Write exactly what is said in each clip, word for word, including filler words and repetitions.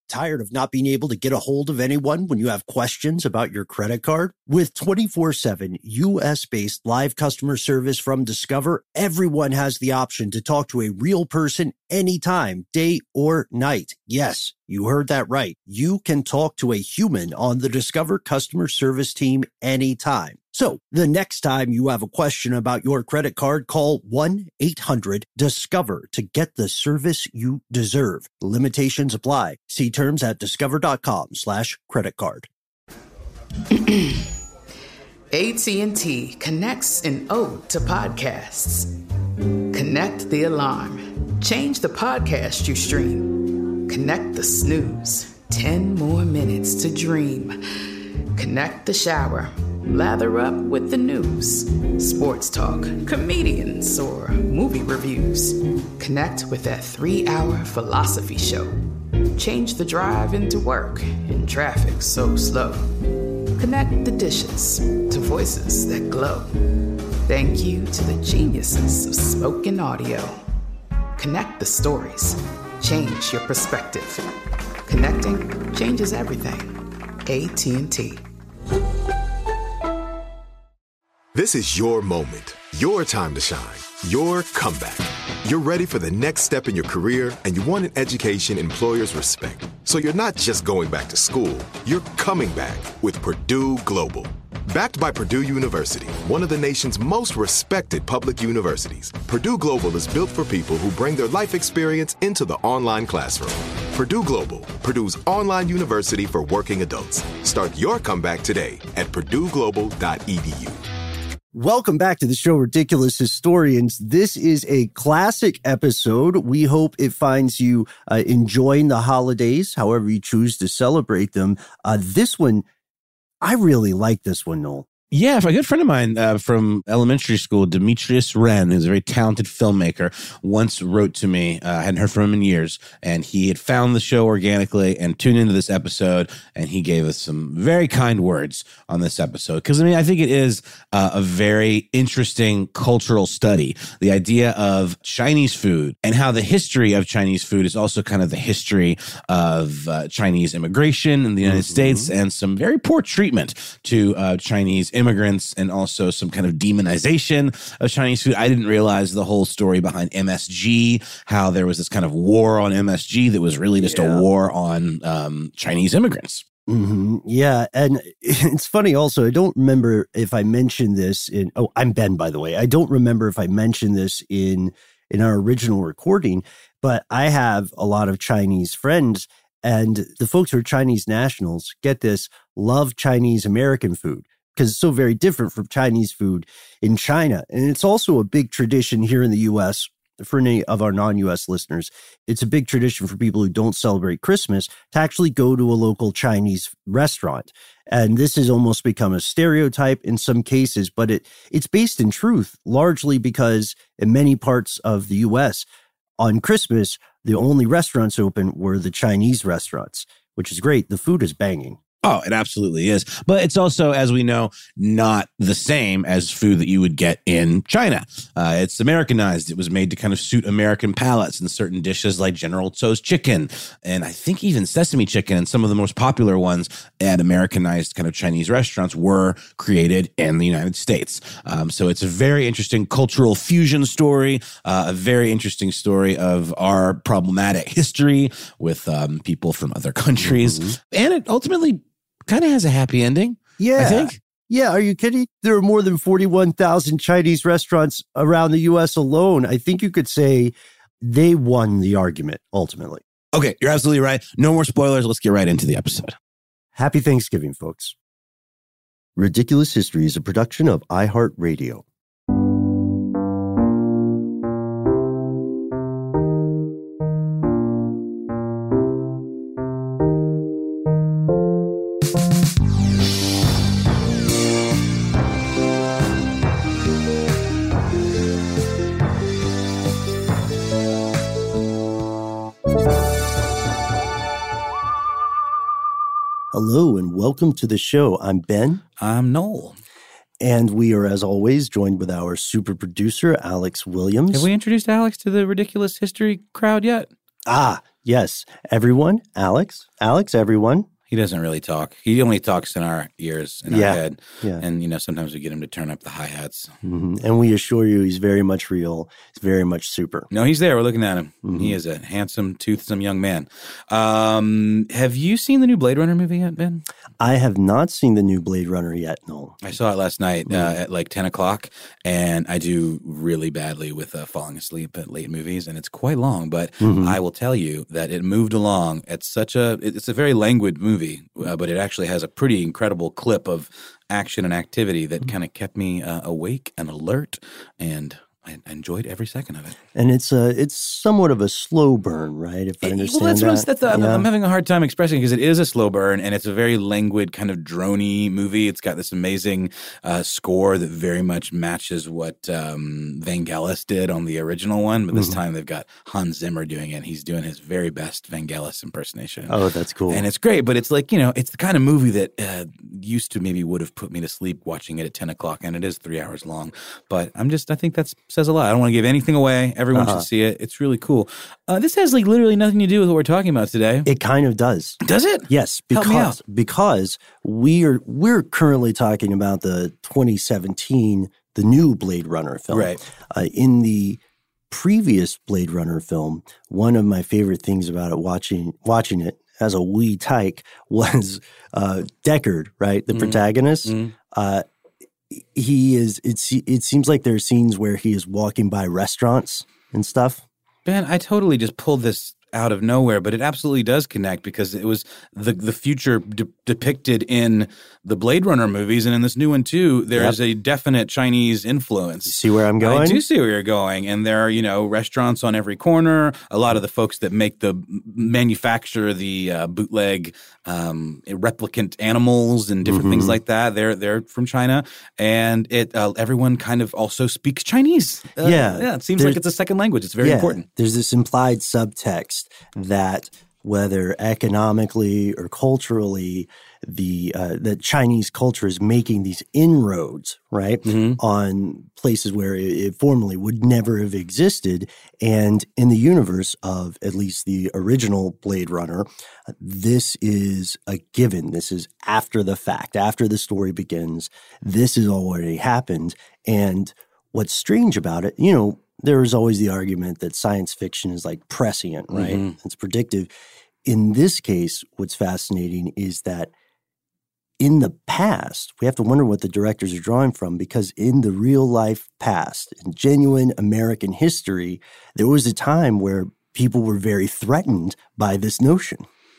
Tired of not being able to get a hold of anyone when you have questions about your credit card? With twenty-four seven U S-based live customer service from Discover, everyone has the option to talk to a real person anytime, day or night. Yes, you heard that right. You can talk to a human on the Discover customer service team anytime. So the next time you have a question about your credit card, call one eight hundred discover to get the service you deserve. Limitations apply. See terms at discover.com slash credit card. A T and T connects an ode to podcasts. Connect the alarm. Change the podcast you stream. Connect the snooze. Ten more minutes to dream. Connect the shower. Lather up with the news, sports talk, comedians, or movie reviews. Connect with that three-hour philosophy show. Change the drive into work in traffic so slow. Connect the dishes to voices that glow. Thank you to the geniuses of spoken audio. Connect the stories. Change your perspective. Connecting changes everything. A T and T. This is your moment, your time to shine, your comeback. You're ready for the next step in your career, and you want an education employers respect. So you're not just going back to school, you're coming back with Purdue Global. Backed by Purdue University, one of the nation's most respected public universities, Purdue Global is built for people who bring their life experience into the online classroom. Purdue Global, Purdue's online university for working adults. Start your comeback today at purdue global dot e d u. Welcome back to the show, Ridiculous Historians. This is a classic episode. We hope it finds you uh, enjoying the holidays, however you choose to celebrate them. Uh, this one, I really like this one, Noel. Yeah, a good friend of mine uh, from elementary school, Demetrius Wren, who's a very talented filmmaker, once wrote to me. Uh, I hadn't heard from him in years, and he had found the show organically and tuned into this episode, and he gave us some very kind words on this episode. Because, I mean, I think it is uh, a very interesting cultural study, the idea of Chinese food and how the history of Chinese food is also kind of the history of uh, Chinese immigration in the United mm-hmm. States and some very poor treatment to uh, Chinese immigrants and also some kind of demonization of Chinese food. I didn't realize the whole story behind M S G, how there was this kind of war on M S G that was really just yeah. a war on um, Chinese immigrants. Mm-hmm. Yeah. And it's funny also, I don't remember if I mentioned this in, oh, I'm Ben, by the way. I don't remember if I mentioned this in, in our original recording, but I have a lot of Chinese friends, and the folks who are Chinese nationals, get this, love Chinese American food, because it's so very different from Chinese food in China. And it's also a big tradition here in the U S for any of our non-U S listeners. It's a big tradition for people who don't celebrate Christmas to actually go to a local Chinese restaurant. And this has almost become a stereotype in some cases, but it it's based in truth, largely because in many parts of the U S, on Christmas, the only restaurants open were the Chinese restaurants, which is great. The food is banging. Oh, it absolutely is. But it's also, as we know, not the same as food that you would get in China. Uh, it's Americanized. It was made to kind of suit American palates, and certain dishes like General Tso's chicken, and I think even sesame chicken, and some of the most popular ones at Americanized kind of Chinese restaurants were created in the United States. Um, so it's a very interesting cultural fusion story, uh, a very interesting story of our problematic history with um, people from other countries. Mm-hmm. And it ultimately kind of has a happy ending, yeah. I think. Yeah, are you kidding? There are more than forty-one thousand Chinese restaurants around the U S alone. I think you could say they won the argument, ultimately. Okay, you're absolutely right. No more spoilers. Let's get right into the episode. Happy Thanksgiving, folks. Ridiculous History is a production of iHeartRadio. Hello and welcome to the show. I'm Ben. I'm Noel. And we are, as always, joined with our super producer, Alex Williams. Have we introduced Alex to the Ridiculous History crowd yet? Ah, Yes. Everyone. Alex. Alex, everyone. He doesn't really talk. He only talks in our ears, in Yeah, our head. yeah. And, you know, sometimes we get him to turn up the hi-hats. Mm-hmm. And we assure you he's very much real. He's very much super. No, he's there. We're looking at him. Mm-hmm. He is a handsome, toothsome young man. Um, have you seen the new Blade Runner movie yet, Ben? I have not seen the new Blade Runner yet, Noel. I saw it last night uh, at like ten o'clock, and I do really badly with uh, falling asleep at late movies, and it's quite long, but Mm-hmm. I will tell you that it moved along at such a – it's a very languid movie, uh, but it actually has a pretty incredible clip of action and activity that kind of kept me uh, awake and alert, and I enjoyed every second of it. And it's a, it's somewhat of a slow burn, right? If I understand well, that's what that. I'm, that's the, I'm, Yeah. I'm having a hard time expressing because it is a slow burn and it's a very languid kind of droney movie. It's got this amazing uh, score that very much matches what um, Vangelis did on the original one, but this Mm-hmm. time they've got Hans Zimmer doing it. And he's doing his very best Vangelis impersonation. Oh, that's cool. And it's great, but it's like, you know, it's the kind of movie that uh, used to maybe would have put me to sleep watching it at ten o'clock, and it is three hours long. But I'm just, I think that says a lot. I don't want to give anything away. Everyone Uh-huh. should see it. It's really cool. Uh, this has like literally nothing to do with what we're talking about today. It kind of does. Does it? Yes, Help me because because we are we're currently talking about the twenty seventeen, the new Blade Runner film. Right. Uh, in the previous Blade Runner film, one of my favorite things about it, watching watching it as a wee tyke, was uh, Deckard, right, the Mhm. protagonist. Mhm. Uh, he is. It's. It seems like there are scenes where he is walking by restaurants and stuff. Ben, I totally just pulled this out of nowhere, but it absolutely does connect because it was the the future de- depicted in the Blade Runner movies, and in this new one too, there Yep. is a definite Chinese influence. You see where I'm going? I do see where you're going, and there are, you know, restaurants on every corner. A lot of the folks that make the manufacture the uh, bootleg um, replicant animals and different Mm-hmm. things like that, they're they're from China, and it uh, everyone kind of also speaks Chinese. Uh, Yeah. yeah, it seems There- like it's a second language. It's very Yeah, important. There's this implied subtext that whether economically or culturally, the uh, the Chinese culture is making these inroads, right, Mm-hmm. on places where it, it formerly would never have existed. And in the universe of at least the original Blade Runner, this is a given. This is after the fact, after the story begins. This has already happened. And what's strange about it, you know, there is always the argument that science fiction is like prescient, right? Mhm. It's predictive. In this case, what's fascinating is that in the past, we have to wonder what the directors are drawing from, because in the real life past, in genuine American history, there was a time where people were very threatened by this notion.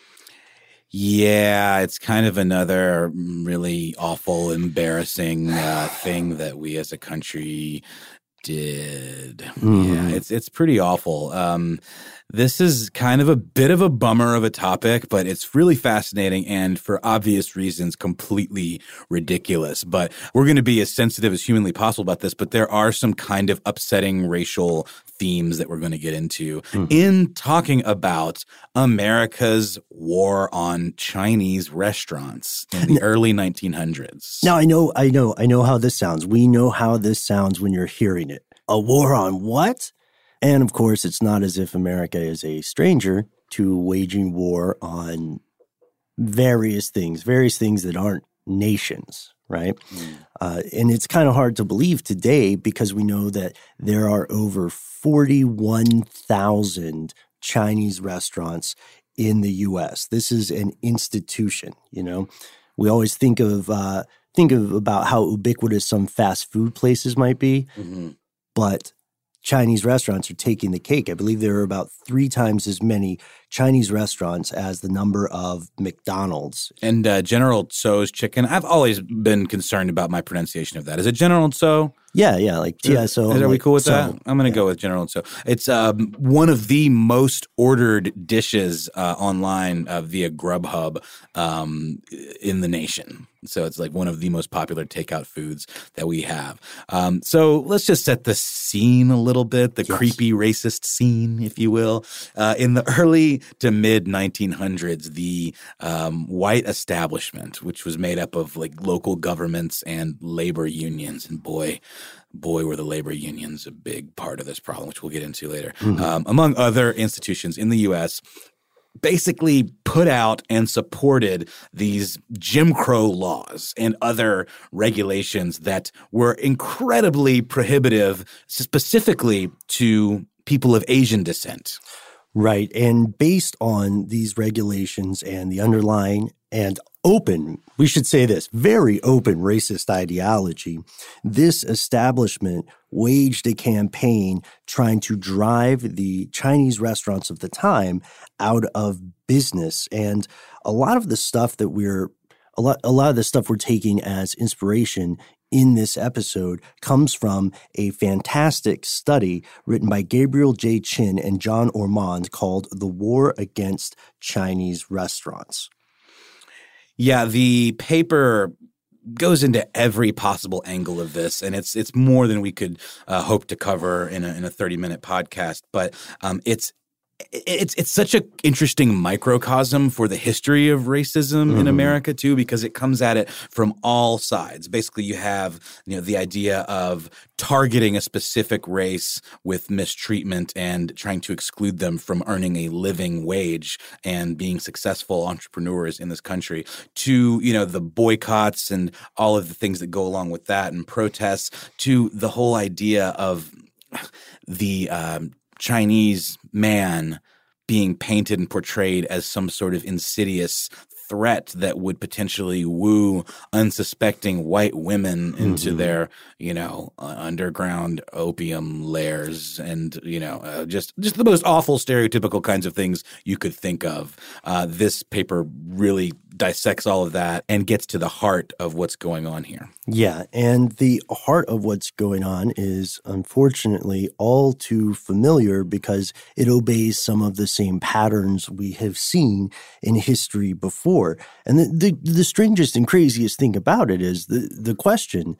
Yeah, it's kind of another really awful, embarrassing uh, thing that we as a country did. Mhm. Yeah, it's it's pretty awful. Um, this is kind of a bit of a bummer of a topic, but it's really fascinating and for obvious reasons completely ridiculous. But we're going to be as sensitive as humanly possible about this, but there are some kind of upsetting racial themes that we're going to get into Mhm. in talking about America's war on Chinese restaurants in the early nineteen hundreds. Now, I know, I know, I know how this sounds. We know how this sounds when you're hearing it. A war on what? And of course, it's not as if America is a stranger to waging war on various things, various things that aren't nations, right? Uh, and it's kind of hard to believe today because we know that there are over forty-one thousand Chinese restaurants in the U S. This is an institution, you know? We always think of uh, think of about how ubiquitous some fast food places might be, Mhm. but Chinese restaurants are taking the cake. I believe there are about three times as many Chinese restaurants as the number of McDonald's. And uh, General Tso's chicken, I've always been concerned about my pronunciation of that. Is it General Tso? Yeah, yeah, like T S O. Is, are we like cool with so. that? I'm going to go with General Tso. It's um, one of the most ordered dishes uh, online uh, via Grubhub um, in the nation. So it's like one of the most popular takeout foods that we have. Um, so let's just set the scene a little bit, the Yes. creepy racist scene, if you will. Uh, in the early to mid nineteen hundreds, the um, white establishment, which was made up of like local governments and labor unions, and boy, boy, were the labor unions a big part of this problem, which we'll get into later. Mm-hmm. Um, among other institutions in the U S, basically put out and supported these Jim Crow laws and other regulations that were incredibly prohibitive, specifically to people of Asian descent. Right. And based on these regulations and the underlying and open, we should say this, very open racist ideology, this establishment waged a campaign trying to drive the Chinese restaurants of the time out of business. And a lot of the stuff that we're a lot, a lot of the stuff we're taking as inspiration in this episode comes from a fantastic study written by Gabriel J. Chin and John Ormond called The War Against Chinese Restaurants. Yeah, the paper goes into every possible angle of this, and it's it's more than we could uh, hope to cover in a in a thirty minute podcast. But um, it's it's it's such an interesting microcosm for the history of racism mm-hmm. in America too, because it comes at it from all sides. Basically, you have you know the idea of targeting a specific race with mistreatment and trying to exclude them from earning a living wage and being successful entrepreneurs in this country, to you know the boycotts and all of the things that go along with that, and protests, to the whole idea of the um, Chinese man being painted and portrayed as some sort of insidious threat that would potentially woo unsuspecting white women into mm-hmm. their, you know, uh, underground opium lairs, and you know, uh, just just the most awful stereotypical kinds of things you could think of. Uh, this paper really dissects all of that and gets to the heart of what's going on here. Yeah, and the heart of what's going on is unfortunately all too familiar because it obeys some of the same patterns we have seen in history before. And the the, the strangest and craziest thing about it is the, the question,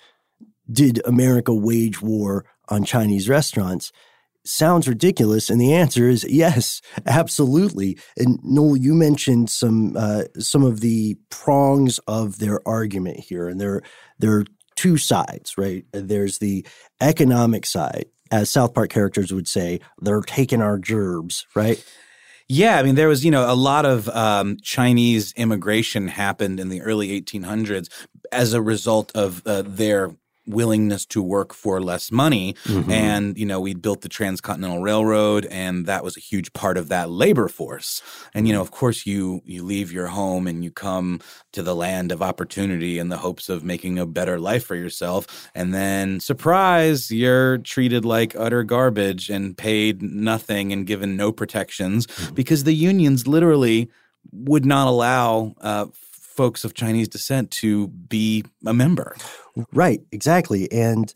did America wage war on Chinese restaurants? Sounds ridiculous, and the answer is yes, absolutely. And Noel, you mentioned some uh, some of the prongs of their argument here, and there there are two sides, right? There's the economic side, as South Park characters would say, they're taking our gerbs, right? Yeah, I mean, there was, you know, a lot of um, Chinese immigration happened in the early eighteen hundreds as a result of uh, their willingness to work for less money. Mm-hmm. And, you know, we built the Transcontinental Railroad, and that was a huge part of that labor force. And, you know, of course, you you leave your home and you come to the land of opportunity in the hopes of making a better life for yourself. And then, surprise, you're treated like utter garbage and paid nothing and given no protections mm-hmm. because the unions literally would not allow uh, folks of Chinese descent to be a member. Right, exactly. And,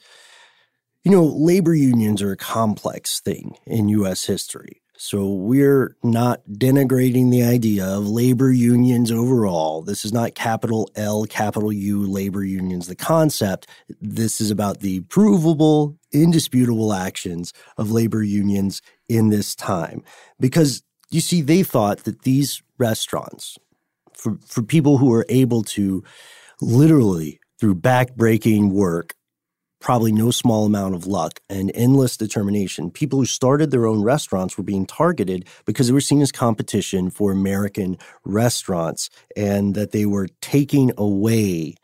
you know, labor unions are a complex thing in U S history. So we're not denigrating the idea of labor unions overall. This is not capital L, capital U labor unions. The concept, this is about the provable, indisputable actions of labor unions in this time. Because, you see, they thought that these restaurants, for, for people who are able to literally through back-breaking work, probably no small amount of luck, and endless determination, people who started their own restaurants were being targeted because they were seen as competition for American restaurants, and that they were taking away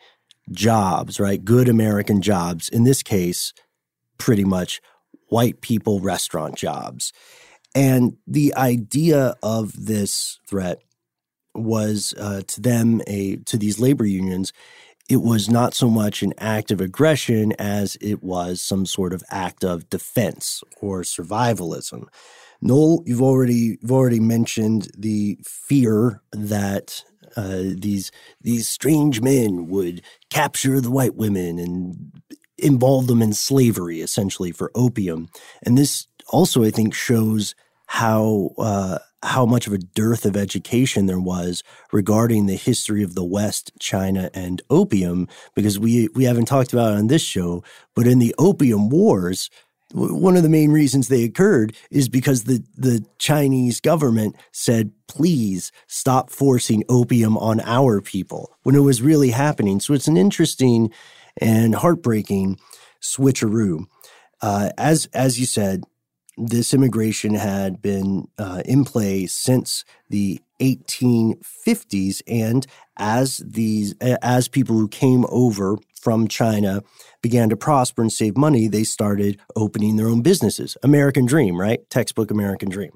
jobs, right? Good American jobs. In this case, pretty much white people restaurant jobs. And the idea of this threat was uh, to them, a to these labor unions, it was not so much an act of aggression as it was some sort of act of defense or survivalism. Noel, you've already you've already mentioned the fear that uh, these these strange men would capture the white women and involve them in slavery, essentially for opium. And this also, I think, shows how uh, how much of a dearth of education there was regarding the history of the West, China, and opium, because we we haven't talked about it on this show, but in the Opium Wars, one of the main reasons they occurred is because the, the Chinese government said, please stop forcing opium on our people, when it was really happening. So it's an interesting and heartbreaking switcheroo. Uh, as as you said, this immigration had been uh, in play since the eighteen fifties, and as these as people who came over from China began to prosper and save money, they started opening their own businesses. American dream, right? Textbook American dream.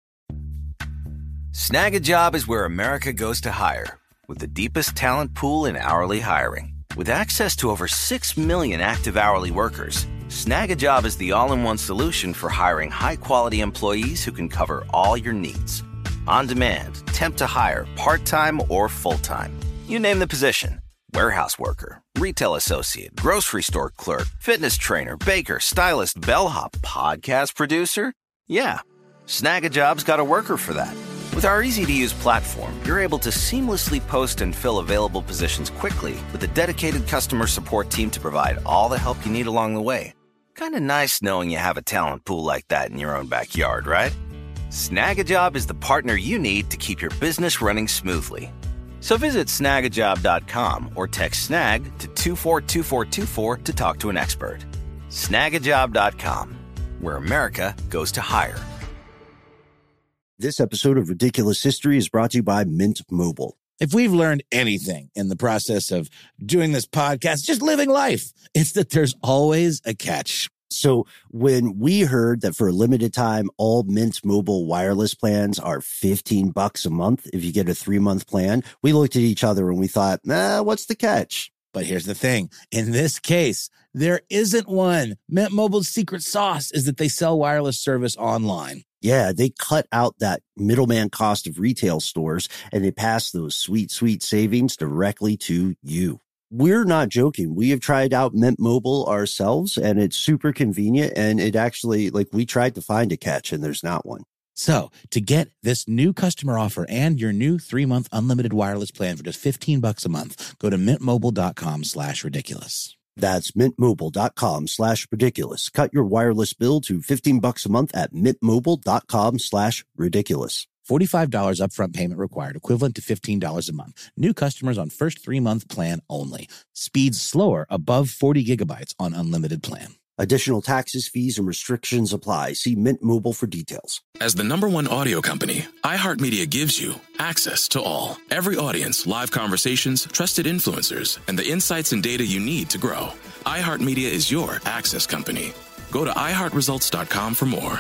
Snag a Job is where America goes to hire, with the deepest talent pool in hourly hiring. With access to over six million active hourly workers, Snag a Job is the all-in-one solution for hiring high-quality employees who can cover all your needs. On demand, temp to hire, part-time or full-time. You name the position. Warehouse worker, retail associate, grocery store clerk, fitness trainer, baker, stylist, bellhop, podcast producer. Yeah, Snag a Job's got a worker for that. With our easy-to-use platform, you're able to seamlessly post and fill available positions quickly with a dedicated customer support team to provide all the help you need along the way. Kind of nice knowing you have a talent pool like that in your own backyard, right? Snag a Job is the partner you need to keep your business running smoothly. So visit snag a job dot com or text snag to two four two four two four to talk to an expert. snag a job dot com, where America goes to hire. This episode of Ridiculous History is brought to you by Mint Mobile. If we've learned anything in the process of doing this podcast, just living life, it's that there's always a catch. So when we heard that for a limited time, all Mint Mobile wireless plans are fifteen bucks a month if you get a three-month plan, we looked at each other and we thought, nah, what's the catch? But here's the thing. In this case, there isn't one. Mint Mobile's secret sauce is that they sell wireless service online. Yeah, they cut out that middleman cost of retail stores and they pass those sweet, sweet savings directly to you. We're not joking. We have tried out Mint Mobile ourselves and it's super convenient. And it actually, like, we tried to find a catch and there's not one. So to get this new customer offer and your new three-month unlimited wireless plan for just fifteen bucks a month, go to mintmobile.com slash ridiculous. That's mintmobile.com slash ridiculous. Cut your wireless bill to fifteen bucks a month at mintmobile.com slash ridiculous. forty-five dollars upfront payment required, equivalent to fifteen dollars a month. New customers on first three-month plan only. Speeds slower above forty gigabytes on unlimited plan. Additional taxes, fees, and restrictions apply. See Mint Mobile for details. As the number one audio company, iHeartMedia gives you access to all. Every audience, live conversations, trusted influencers, and the insights and data you need to grow. iHeartMedia is your access company. Go to i heart results dot com for more.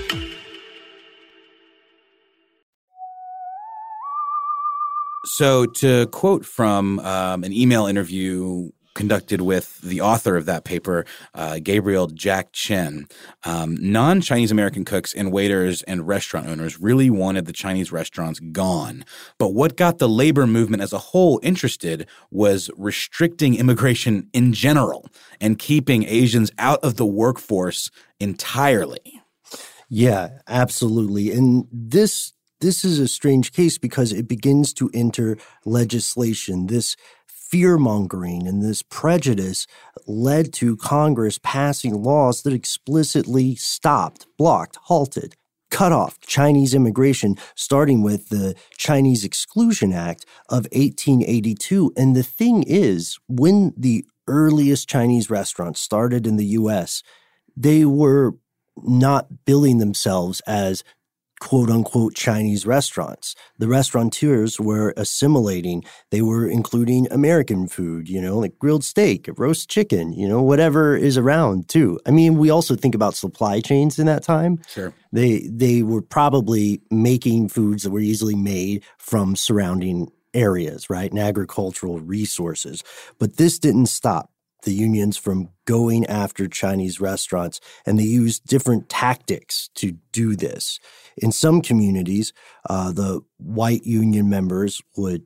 So to quote from um, an email interview conducted with the author of that paper, uh, Gabriel Jack Chen, um, non-Chinese American cooks and waiters and restaurant owners really wanted the Chinese restaurants gone. But what got the labor movement as a whole interested was restricting immigration in general and keeping Asians out of the workforce entirely. Yeah, absolutely. And this this is a strange case because it begins to enter legislation. This fear-mongering and this prejudice led to Congress passing laws that explicitly stopped, blocked, halted, cut off Chinese immigration, starting with the Chinese Exclusion Act of eighteen eighty-two. And the thing is, when the earliest Chinese restaurants started in the U S, they were not billing themselves as quote-unquote Chinese restaurants. The restaurateurs were assimilating. They were including American food, you know, like grilled steak, roast chicken, you know, whatever is around too. I mean, we also think about supply chains in that time. Sure. They they were probably making foods that were easily made from surrounding areas, right, and agricultural resources. But this didn't stop the unions from going after Chinese restaurants, and they used different tactics to do this. In some communities, uh, the white union members would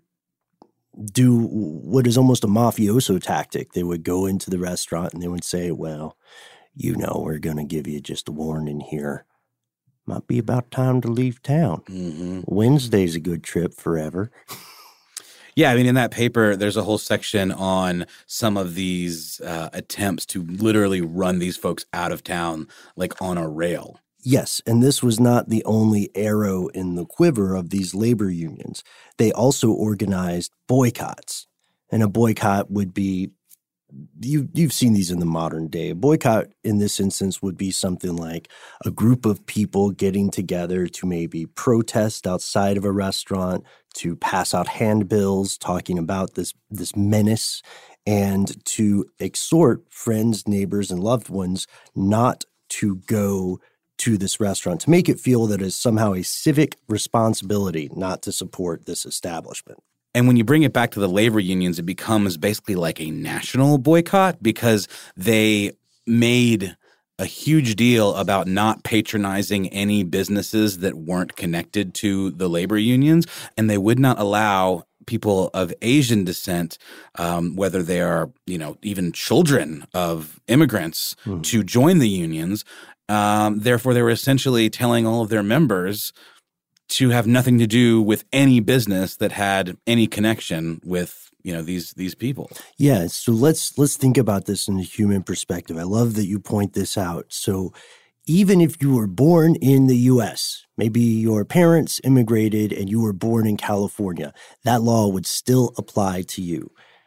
do what is almost a mafioso tactic. They would go into the restaurant and they would say, well, you know, we're going to give you just a warning here. Might be about time to leave town. Mm-hmm. Wednesday's a good trip forever. Yeah, I mean, in that paper, there's a whole section on some of these uh, attempts to literally run these folks out of town, like on a rail. Yes, and this was not the only arrow in the quiver of these labor unions. They also organized boycotts, and a boycott would be you, you've seen these in the modern day. A boycott in this instance would be something like a group of people getting together to maybe protest outside of a restaurant, to pass out handbills talking about this, this menace, and to exhort friends, neighbors, and loved ones not to go to this restaurant, to make it feel that it's somehow a civic responsibility not to support this establishment. And when you bring it back to the labor unions, it becomes basically like a national boycott because they made a huge deal about not patronizing any businesses that weren't connected to the labor unions, and they would not allow people of Asian descent, um, whether they are, you know, even children of immigrants, mm-hmm. to join the unions. Um, therefore, they were essentially telling all of their members to have nothing to do with any business that had any connection with, you know, these these people. Yeah, so let's let's think about this in a human perspective. I love that you point this out. So even if you were born in the U S, maybe your parents immigrated and you were born in California, that law would still apply to you.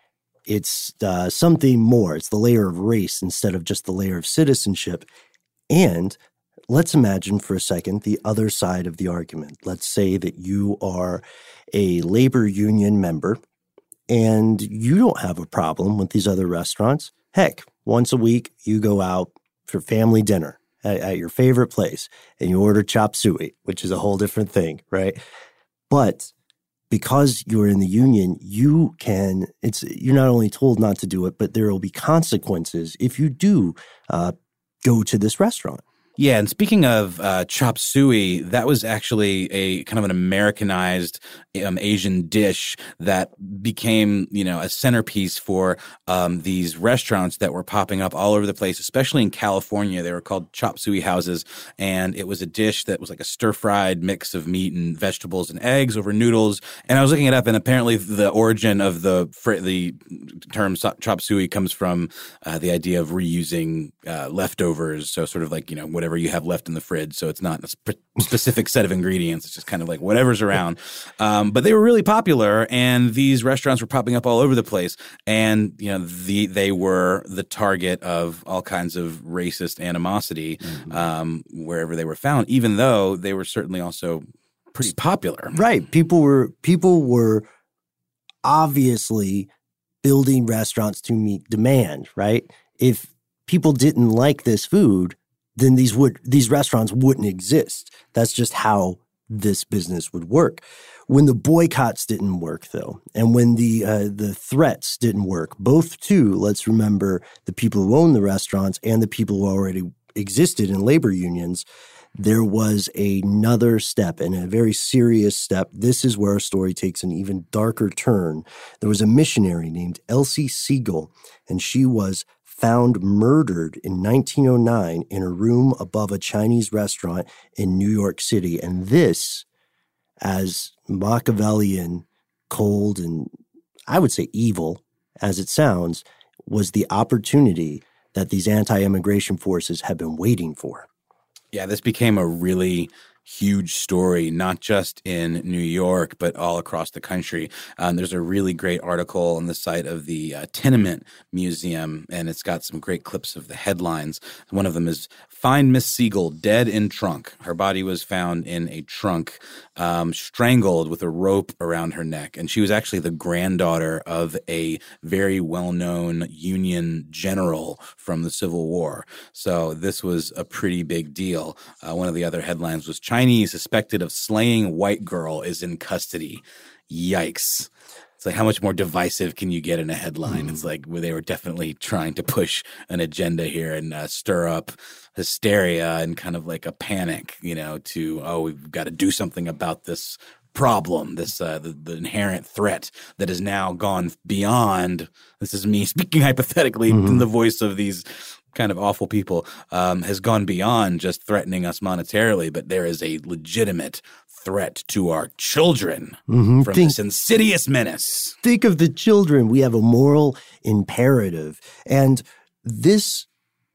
It's uh, something more. It's the layer of race instead of just the layer of citizenship. And let's imagine for a second the other side of the argument. Let's say that you are a labor union member and you don't have a problem with these other restaurants. Heck, once a week you go out for family dinner at, at your favorite place and you order chop suey, which is a whole different thing, right? But because you're in the union, you can, it's, you're not only told not to do it, but there will be consequences if you do uh, go to this restaurant. Yeah, and speaking of uh, chop suey, that was actually a kind of an Americanized um, Asian dish that became, you know, a centerpiece for um, these restaurants that were popping up all over the place, especially in California. They were called chop suey houses, and it was a dish that was like a stir-fried mix of meat and vegetables and eggs over noodles. And I was looking it up, and apparently the origin of the fr- the term chop suey comes from uh, the idea of reusing uh, leftovers, so sort of like, you know, whatever whatever you have left in the fridge. So it's not a sp- specific set of ingredients. It's just kind of like whatever's around. Um, but they were really popular, and these restaurants were popping up all over the place. And, you know, the they were the target of all kinds of racist animosity mm-hmm. um, wherever they were found, even though they were certainly also pretty popular. Right. People were people were obviously building restaurants to meet demand, right? If people didn't like this food, then these would these restaurants wouldn't exist. That's just how this business would work. When the boycotts didn't work, though, and when the uh, the threats didn't work, both too, let's remember the people who own the restaurants and the people who already existed in labor unions, there was another step, and a very serious step. This is where our story takes an even darker turn. There was a missionary named Elsie Siegel, and she was found murdered in nineteen oh nine in a room above a Chinese restaurant in New York City. And this, as Machiavellian, cold, and I would say evil as it sounds, was the opportunity that these anti-immigration forces had been waiting for. Yeah, this became a really huge story, not just in New York, but all across the country. Um, there's a really great article on the site of the uh, Tenement Museum, and it's got some great clips of the headlines. One of them is, "Find Miss Siegel dead in trunk. Her body was found in a trunk, um, strangled with a rope around her neck." And she was actually the granddaughter of a very well-known Union general from the Civil War. So this was a pretty big deal. Uh, one of the other headlines was, "Chinese suspected of slaying white girl is in custody." Yikes. It's like, how much more divisive can you get in a headline? Mm. It's like, well, they were definitely trying to push an agenda here and uh, stir up hysteria and kind of like a panic, you know, to, oh, we've got to do something about this problem, this uh, the, the inherent threat that has now gone beyond, this is me speaking hypothetically mm-hmm. in the voice of these kind of awful people, um, has gone beyond just threatening us monetarily, but there is a legitimate threat to our children mm-hmm. from think, this insidious menace. Think of the children. We have a moral imperative. And this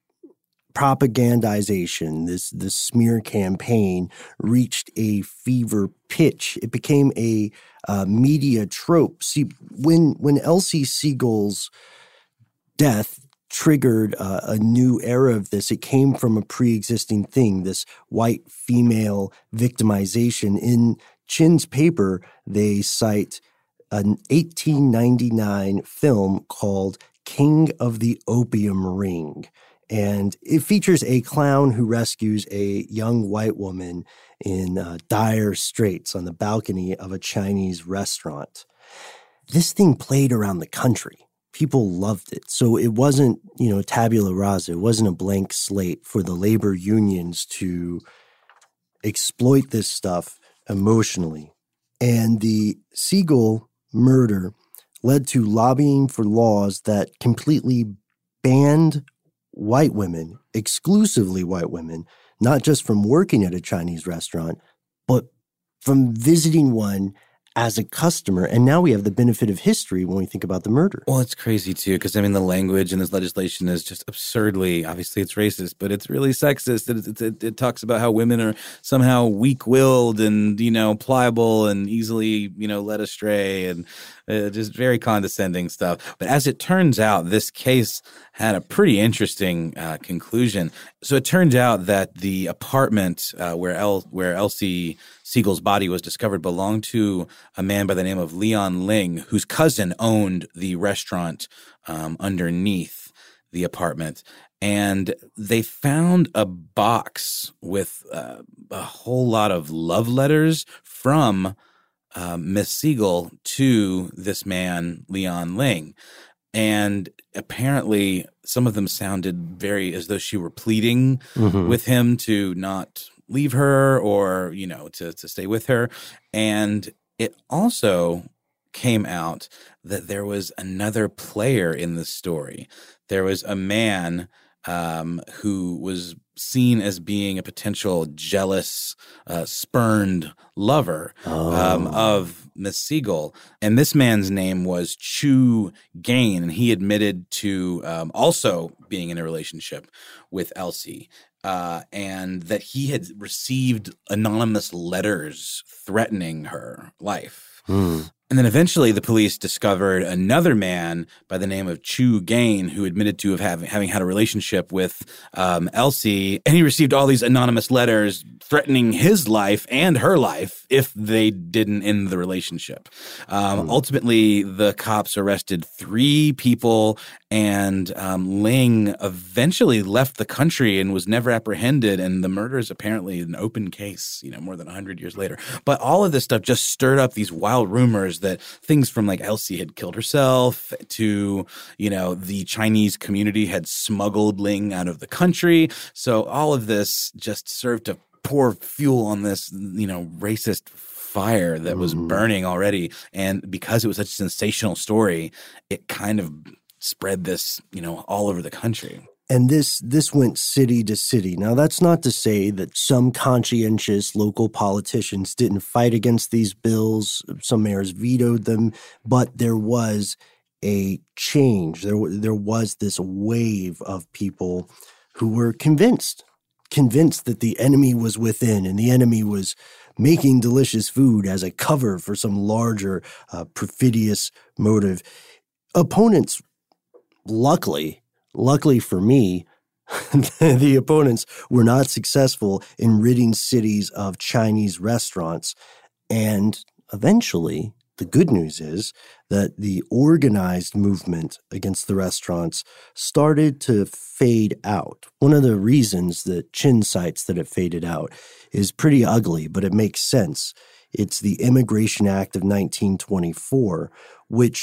propagandization, this, this smear campaign reached a fever pitch. It became a uh, media trope. See, when, when Elsie Siegel's death triggered uh, a new era of this. It came from a pre-existing thing, this white female victimization. In Chin's paper, they cite an eighteen ninety-nine film called King of the Opium Ring. And it features a clown who rescues a young white woman in uh, dire straits on the balcony of a Chinese restaurant. This thing played around the country. People loved it. So it wasn't, you know, tabula rasa. It wasn't a blank slate for the labor unions to exploit this stuff emotionally. And the Siegel murder led to lobbying for laws that completely banned white women, exclusively white women, not just from working at a Chinese restaurant, but from visiting one as a customer. And now we have the benefit of history when we think about the murder. Well, it's crazy, too, because, I mean, the language in this legislation is just absurdly, obviously it's racist, but it's really sexist. It, it, it, it talks about how women are somehow weak-willed and, you know, pliable and easily, you know, led astray, and uh, just very condescending stuff. But as it turns out, this case had a pretty interesting uh, conclusion. So it turned out that the apartment uh, where El- where Elsie Siegel's body was discovered belonged to a man by the name of Leon Ling, whose cousin owned the restaurant um, underneath the apartment. And they found a box with uh, a whole lot of love letters from uh, Miss Siegel to this man, Leon Ling. And apparently some of them sounded very as though she were pleading mm-hmm. with him to not leave her or, you know, to, to stay with her. And it also came out that there was another player in the story. There was a man um, who was seen as being a potential jealous, uh, spurned lover oh. um, of Miss Siegel. And this man's name was Chu Gain, and he admitted to um, also being in a relationship with Elsie. Uh, and that he had received anonymous letters threatening her life. Hmm. And then eventually the police discovered another man by the name of Chu Gain who admitted to have having, having had a relationship with um, Elsie. And he received all these anonymous letters threatening his life and her life if they didn't end the relationship. Um, hmm. Ultimately, the cops arrested three people, and um, Ling eventually left the country and was never apprehended. And the murder is apparently an open case, you know, more than one hundred years later. But all of this stuff just stirred up these wild rumors that things from like Elsie had killed herself to, you know, the Chinese community had smuggled Ling out of the country. So all of this just served to pour fuel on this, you know, racist fire that was mm. burning already. And because it was such a sensational story, it kind of spread this, you know, all over the country. And this this went city to city. Now, that's not to say that some conscientious local politicians didn't fight against these bills. Some mayors vetoed them, but there was a change. There, there was this wave of people who were convinced, convinced that the enemy was within and the enemy was making delicious food as a cover for some larger uh, perfidious motive. Opponents, luckily, Luckily for me, the opponents were not successful in ridding cities of Chinese restaurants. And eventually, the good news is that the organized movement against the restaurants started to fade out. One of the reasons that Chin cites that it faded out is pretty ugly, but it makes sense. It's the Immigration Act of nineteen twenty-four, which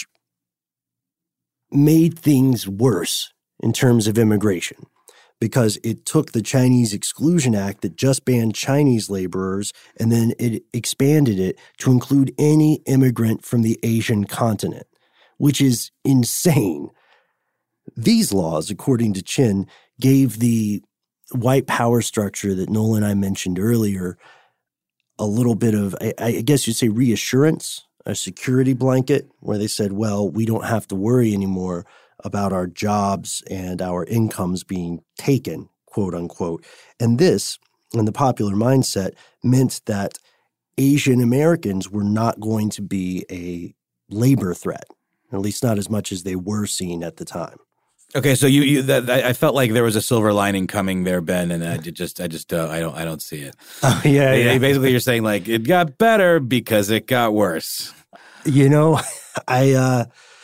made things worse in terms of immigration, because it took the Chinese Exclusion Act that just banned Chinese laborers, and then it expanded it to include any immigrant from the Asian continent, which is insane. These laws, according to Chin, gave the white power structure that Noel and I mentioned earlier a little bit of, I, I guess you'd say, reassurance, a security blanket, where they said, well, we don't have to worry anymore about our jobs and our incomes being taken, quote unquote. And this, in the popular mindset, meant that Asian Americans were not going to be a labor threat, at least not as much as they were seen at the time. Okay, so you, you that I felt like there was a silver lining coming there, Ben, and I just, I just, uh, I don't, I don't see it. Oh, yeah, yeah. Basically, you're saying like it got better because it got worse. You know, I, uh,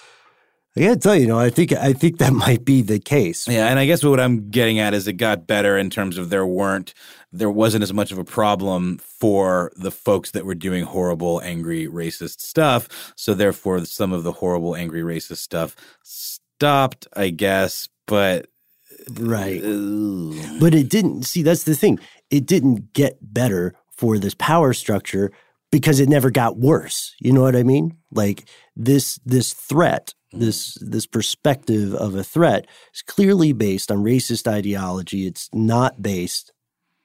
I gotta tell you, you know, I think, I think that might be the case. Yeah, and I guess what I'm getting at is it got better in terms of there weren't, there wasn't as much of a problem for the folks that were doing horrible, angry, racist stuff. So therefore, some of the horrible, angry, racist stuff stopped, I guess, but right. Uh, but it didn't. See, that's the thing. It didn't get better for this power structure because it never got worse. You know what I mean? Like this this threat, this this perspective of a threat is clearly based on racist ideology. It's not based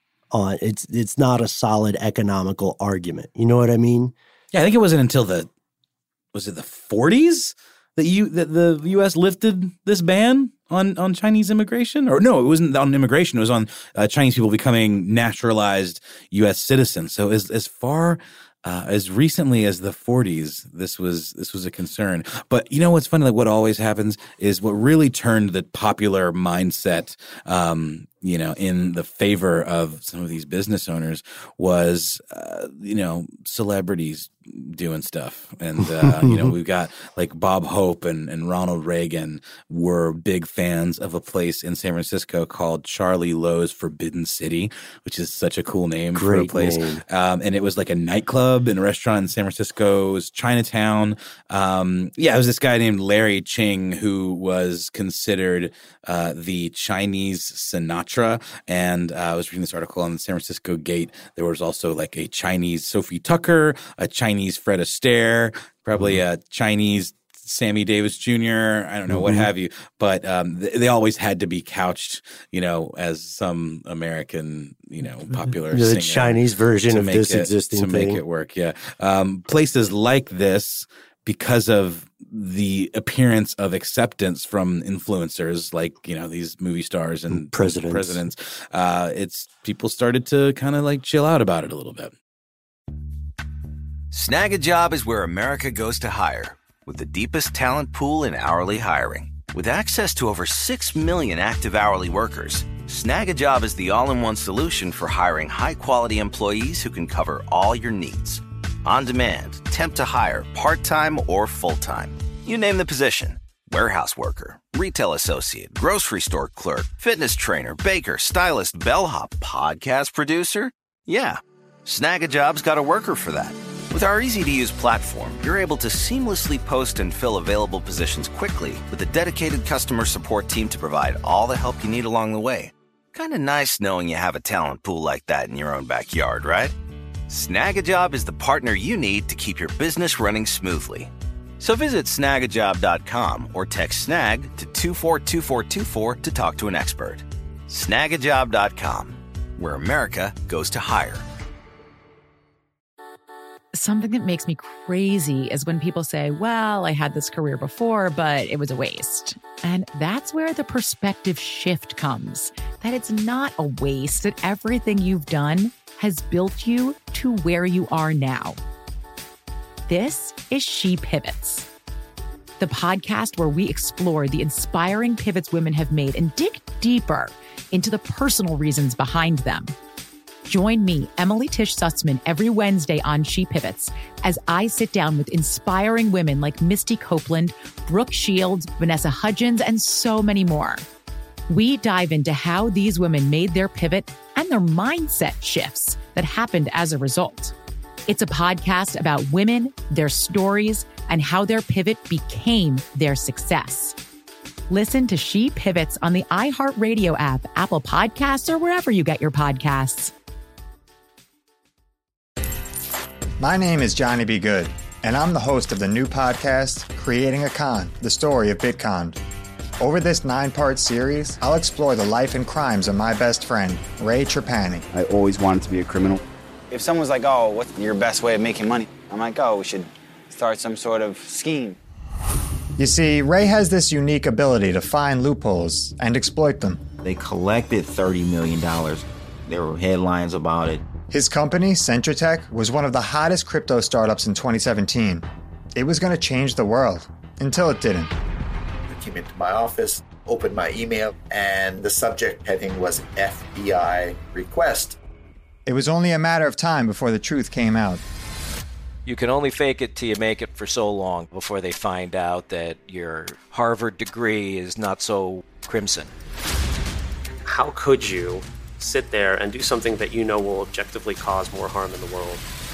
on it's it's not a solid economical argument. You know what I mean? Yeah, I think it wasn't until the was it the forties that you that the U S lifted this ban on, on Chinese immigration? Or no, it wasn't on immigration. It was on uh, Chinese people becoming naturalized U S citizens. So as as far uh, as recently as the forties, this was this was a concern. But you know what's funny? Like what always happens is what really turned the popular mindset, um, you know, in the favor of some of these business owners was, uh, you know, celebrities doing stuff. And, uh, you know, we've got like Bob Hope and, and Ronald Reagan were big fans of a place in San Francisco called Charlie Lowe's Forbidden City, which is such a cool name Great for a place. Um, and it was like a nightclub and a restaurant in San Francisco's Chinatown. Um, yeah, it was this guy named Larry Ching who was considered uh, the Chinese Sinatra. And uh, I was reading this article on the San Francisco Gate. There was also like a Chinese Sophie Tucker, a Chinese Fred Astaire, probably a Chinese Sammy Davis Junior I don't know, mm-hmm. what have you. But um, th- they always had to be couched, you know, as some American, you know, popular the singer Chinese version to of make this it, existing to thing. make it work. Yeah, um, places like this, because of the appearance of acceptance from influencers like, you know, these movie stars and presidents, presidents uh, it's people started to kind of like chill out about it a little bit. Snag a Job is where America goes to hire, with the deepest talent pool in hourly hiring. With access to over six million active hourly workers, Snag a Job is the all-in-one solution for hiring high-quality employees who can cover all your needs. On demand, temp to hire, part-time or full-time. You name the position. Warehouse worker, retail associate, grocery store clerk, fitness trainer, baker, stylist, bellhop, podcast producer. Yeah, Snag a Job's got a worker for that. With our easy-to-use platform, you're able to seamlessly post and fill available positions quickly with a dedicated customer support team to provide all the help you need along the way. Kind of nice knowing you have a talent pool like that in your own backyard, right? Snag a Job is the partner you need to keep your business running smoothly. So visit snag a job dot com or text snag to two four two four two four to talk to an expert. snag a job dot com, where America goes to hire. Something that makes me crazy is when people say, well, I had this career before, but it was a waste. And that's where the perspective shift comes, that it's not a waste, that everything you've done has built you to where you are now. This is She Pivots, the podcast where we explore the inspiring pivots women have made and dig deeper into the personal reasons behind them. Join me, Emily Tish Sussman, every Wednesday on She Pivots as I sit down with inspiring women like Misty Copeland, Brooke Shields, Vanessa Hudgens, and so many more. We dive into how these women made their pivot and their mindset shifts that happened as a result. It's a podcast about women, their stories, and how their pivot became their success. Listen to She Pivots on the iHeartRadio app, Apple Podcasts, or wherever you get your podcasts. My name is Johnny B. Good, and I'm the host of the new podcast, Creating a Con, the story of Bitcon. Over this nine-part series, I'll explore the life and crimes of my best friend, Ray Trapani. I always wanted to be a criminal. If someone's like, oh, what's your best way of making money? I'm like, oh, we should start some sort of scheme. You see, Ray has this unique ability to find loopholes and exploit them. They collected thirty million dollars. There were headlines about it. His company, Centratech, was one of the hottest crypto startups in twenty seventeen. It was going to change the world, until it didn't. I came into my office. opened my email, and the subject heading was F B I request. It was only a matter of time before the truth came out. You can only fake it till you make it for so long before they find out that your Harvard degree is not so crimson. How could you sit there and do something that you know will objectively cause more harm in the world?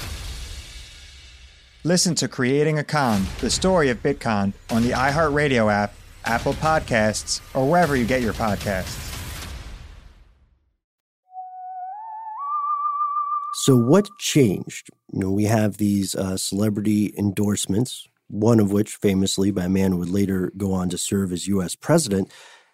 Listen to Creating a Con, the story of Bitcon, on the iHeartRadio app, Apple Podcasts, or wherever you get your podcasts. So what changed? You know, we have these uh, celebrity endorsements, one of which famously by a man who would later go on to serve as U S president.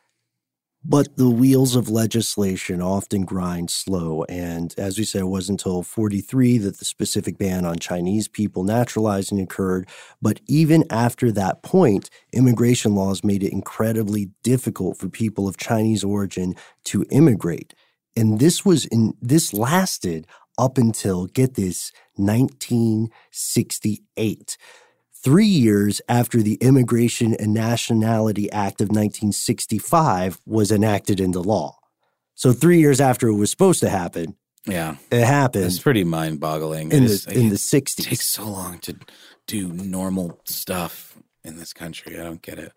But the wheels of legislation often grind slow. And as we said, it wasn't until forty-three that the specific ban on Chinese people naturalizing occurred. But even after that point, immigration laws made it incredibly difficult for people of Chinese origin to immigrate. And this was in this lasted up until, get this, nineteen sixty-eight. Three years after the Immigration and Nationality Act of nineteen sixty-five was enacted into law. So three years after it was supposed to happen, yeah, it happened. It's pretty mind-boggling. In, it the, is, in it the sixties. It takes so long to do normal stuff in this country. I don't get it.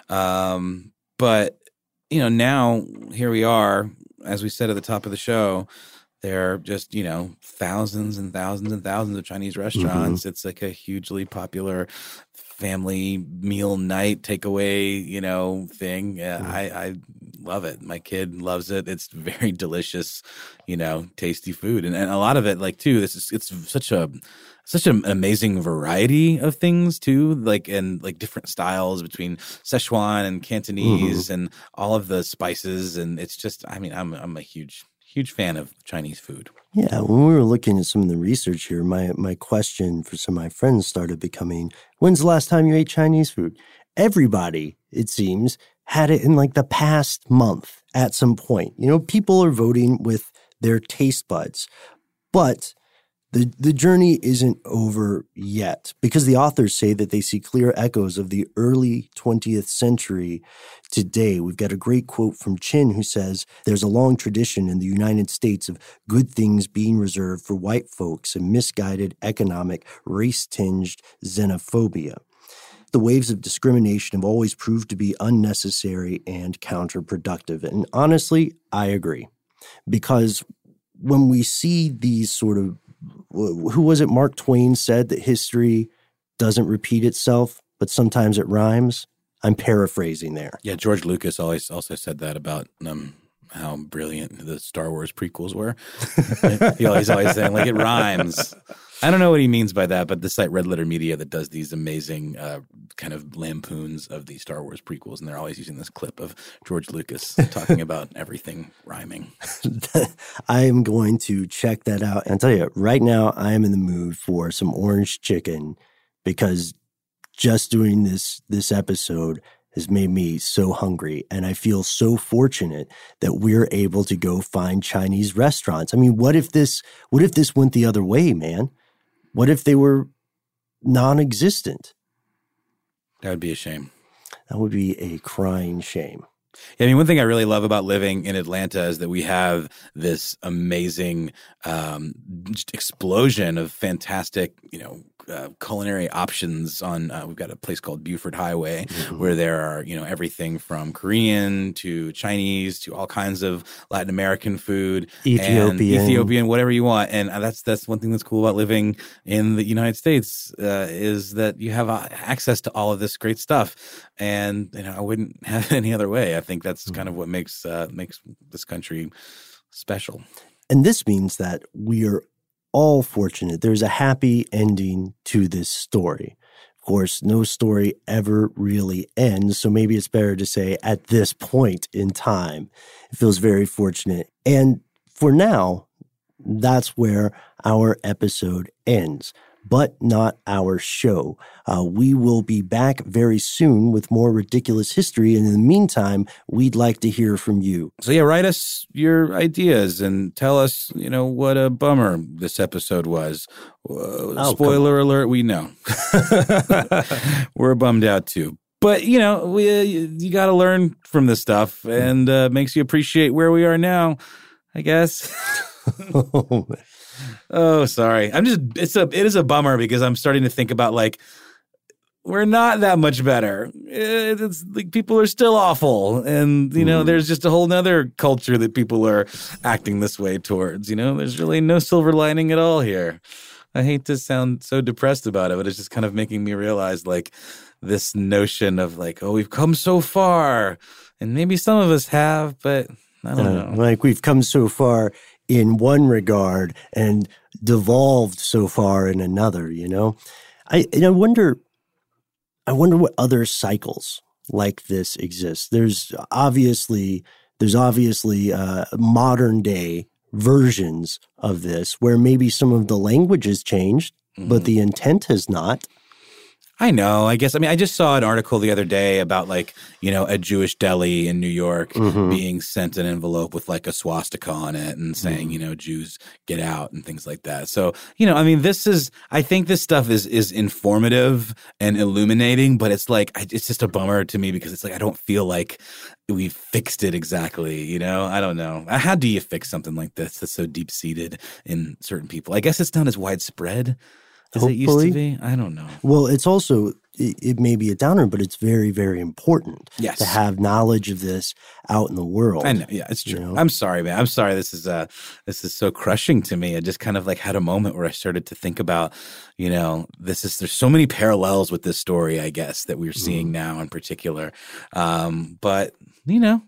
Um, but, you know, now here we are, as we said at the top of the show, there are just, you know, thousands and thousands and thousands of Chinese restaurants. Mm-hmm. It's like a hugely popular family meal night takeaway, you know, thing. Yeah, mm-hmm. I, I love it. My kid loves it. It's very delicious, you know, tasty food. And, and a lot of it, like, too, this is, it's such a, such an amazing variety of things, too, like, and like different styles between Szechuan and Cantonese mm-hmm. and all of the spices. And it's just, I mean, I'm, I'm a huge Huge fan of Chinese food. Yeah, when we were looking at some of the research here, my my question for some of my friends started becoming, when's the last time you ate Chinese food? Everybody, it seems, had it in like the past month at some point. You know, people are voting with their taste buds. But the the journey isn't over yet, because the authors say that they see clear echoes of the early twentieth century today. We've got a great quote from Chin, who says, "There's a long tradition in the United States of good things being reserved for white folks and misguided economic, race-tinged xenophobia. The waves of discrimination have always proved to be unnecessary and counterproductive." And honestly, I agree. Because when we see these sort of, who was it, Mark Twain said that history doesn't repeat itself, but sometimes it rhymes? I'm paraphrasing there. Yeah, George Lucas always also said that about um, how brilliant the Star Wars prequels were. He always always saying, like, it rhymes. I don't know what he means by that, but the site Red Letter Media that does these amazing uh, kind of lampoons of the Star Wars prequels, and they're always using this clip of George Lucas talking about everything rhyming. I am going to check that out. And I'll tell you, right now, I am in the mood for some orange chicken, because just doing this this episode has made me so hungry. And I feel so fortunate that we're able to go find Chinese restaurants. I mean, what if this what if this went the other way, man? What if they were non-existent? That would be a shame. That would be a crying shame. Yeah, I mean, one thing I really love about living in Atlanta is that we have this amazing um, just explosion of fantastic, you know, uh, culinary options on, uh, we've got a place called Buford Highway mm-hmm. where there are, you know, everything from Korean to Chinese to all kinds of Latin American food. Ethiopian. And Ethiopian, whatever you want. And that's that's one thing that's cool about living in the United States uh, is that you have uh, access to all of this great stuff. And, you know, I wouldn't have it any other way. I think that's mm-hmm. kind of what makes uh, makes this country special. And this means that we are all fortunate. There's a happy ending to this story. Of course, no story ever really ends, so maybe it's better to say at this point in time. It feels very fortunate. And for now, that's where our episode ends, but not our show. Uh, we will be back very soon with more ridiculous history. And in the meantime, we'd like to hear from you. So yeah, write us your ideas and tell us, you know, what a bummer this episode was. Uh, oh, spoiler alert, we know. We're bummed out too. But, you know, we, uh, you, you got to learn from this stuff, and uh, makes you appreciate where we are now, I guess. Oh, man. Oh, sorry. I'm just, it's a, it is a bummer because I'm starting to think about like, we're not that much better. It's like people are still awful. And, you know, mm. there's just a whole nother culture that people are acting this way towards, you know, there's really no silver lining at all here. I hate to sound so depressed about it, but it's just kind of making me realize like this notion of like, oh, we've come so far, and maybe some of us have, but I don't uh, know. Like we've come so far in one regard and devolved so far in another, you know? I and I wonder I wonder what other cycles like this exist. There's obviously there's obviously uh, modern day versions of this where maybe some of the language has changed, mm-hmm. but the intent has not. I know. I guess, I mean, I just saw an article the other day about like, you know, a Jewish deli in New York mm-hmm. being sent an envelope with like a swastika on it and saying, mm-hmm. you know, Jews get out and things like that. So, you know, I mean, this is, I think this stuff is, is informative and illuminating, but it's like, it's just a bummer to me because it's like, I don't feel like we've fixed it exactly, you know? I don't know. How do you fix something like this that's so deep-seated in certain people? I guess it's not as widespread as Hopefully. It used to be? I don't know. Well, it's also, it, it may be a downer, but it's very, very important yes. to have knowledge of this out in the world. I know. Yeah, it's true. You know? I'm sorry, man. I'm sorry. This is uh, this is so crushing to me. I just kind of like had a moment where I started to think about, you know, this is, there's so many parallels with this story, I guess, that we're seeing mm. now in particular. Um, but, you know,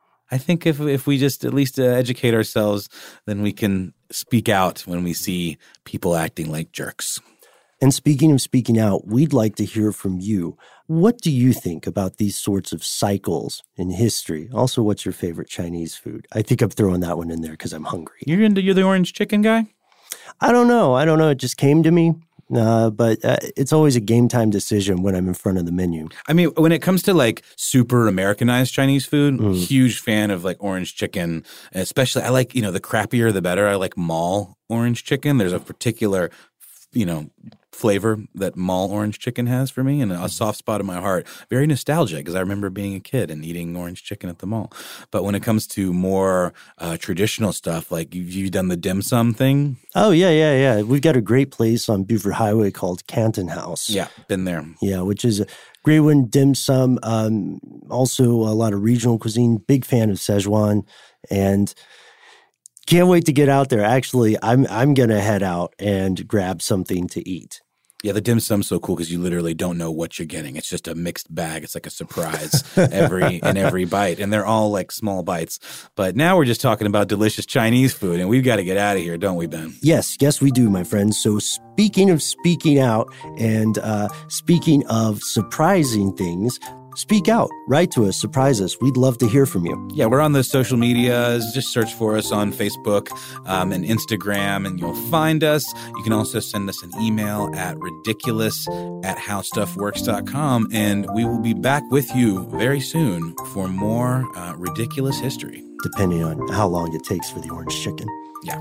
I think if if we just at least uh, educate ourselves, then we can speak out when we see people acting like jerks. And speaking of speaking out, we'd like to hear from you. What do you think about these sorts of cycles in history? Also, what's your favorite Chinese food? I think I'm throwing that one in there because I'm hungry. You're into you're the orange chicken guy? I don't know. I don't know. It just came to me. Uh, but uh, it's always a game time decision when I'm in front of the menu. I mean, when it comes to like super Americanized Chinese food, mm. huge fan of like orange chicken. Especially, I like, you know, the crappier the better. I like mall orange chicken. There's a particular, you know, flavor that mall orange chicken has for me and a soft spot in my heart. Very nostalgic because I remember being a kid and eating orange chicken at the mall. But when it comes to more uh, traditional stuff, like you've you done the dim sum thing? Oh, yeah, yeah, yeah. We've got a great place on Buford Highway called Canton House. Yeah, been there. Yeah, which is a great one, dim sum. Um, also a lot of regional cuisine. Big fan of Szechuan. And can't wait to get out there. Actually, I'm I'm going to head out and grab something to eat. Yeah, the dim sum's so cool because you literally don't know what you're getting. It's just a mixed bag. It's like a surprise every in every bite. And they're all like small bites. But now we're just talking about delicious Chinese food, and we've got to get out of here, don't we, Ben? Yes, yes, we do, my friends. So speaking of speaking out and uh, speaking of surprising things, speak out. Write to us. Surprise us. We'd love to hear from you. Yeah, we're on the social medias. Just search for us on Facebook um, and Instagram, and you'll find us. You can also send us an email at ridiculous at howstuffworks dot com, and we will be back with you very soon for more uh, ridiculous history. Depending on how long it takes for the orange chicken. Yeah.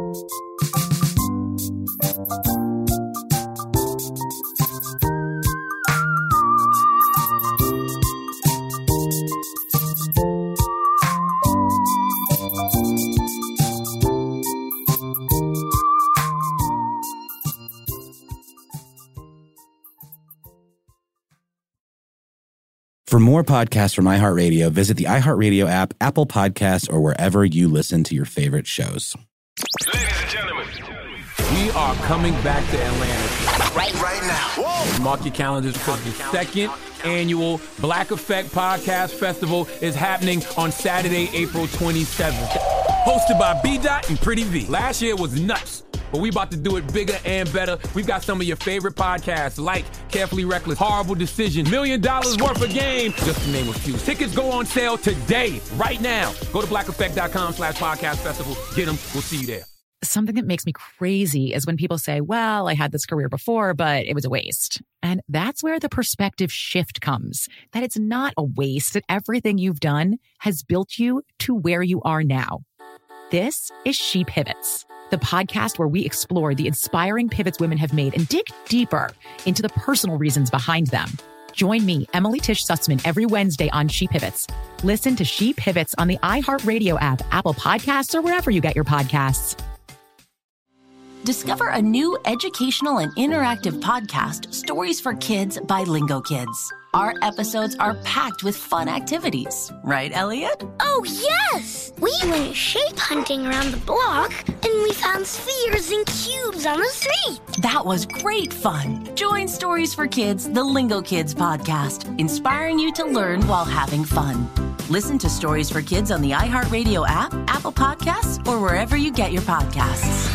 For more podcasts from iHeartRadio, visit the iHeartRadio app, Apple Podcasts, or wherever you listen to your favorite shows. Ladies and gentlemen, we are coming back to Atlanta. Right, right now. Whoa. Mark your calendars because the second annual Black Effect Podcast Festival is happening on Saturday, April twenty-seventh. Hosted by B-Dot and Pretty V. Last year was nuts. But we about to do it bigger and better. We've got some of your favorite podcasts like Carefully Reckless, Horrible Decision, Million Dollars Worth of Game, just to name a few. Tickets go on sale today, right now. Go to black effect dot com slash podcast festival. Get them. We'll see you there. Something that makes me crazy is when people say, well, I had this career before, but it was a waste. And that's where the perspective shift comes, that it's not a waste, that everything you've done has built you to where you are now. This is She Pivots, the podcast where we explore the inspiring pivots women have made and dig deeper into the personal reasons behind them. Join me, Emily Tish Sussman, every Wednesday on She Pivots. Listen to She Pivots on the iHeartRadio app, Apple Podcasts, or wherever you get your podcasts. Discover a new educational and interactive podcast, Stories for Kids by Lingo Kids. Our episodes are packed with fun activities. Right, Elliot? Oh, yes! We went shape hunting around the block, and we found spheres and cubes on the street. That was great fun. Join Stories for Kids, the Lingo Kids podcast, inspiring you to learn while having fun. Listen to Stories for Kids on the iHeartRadio app, Apple Podcasts, or wherever you get your podcasts.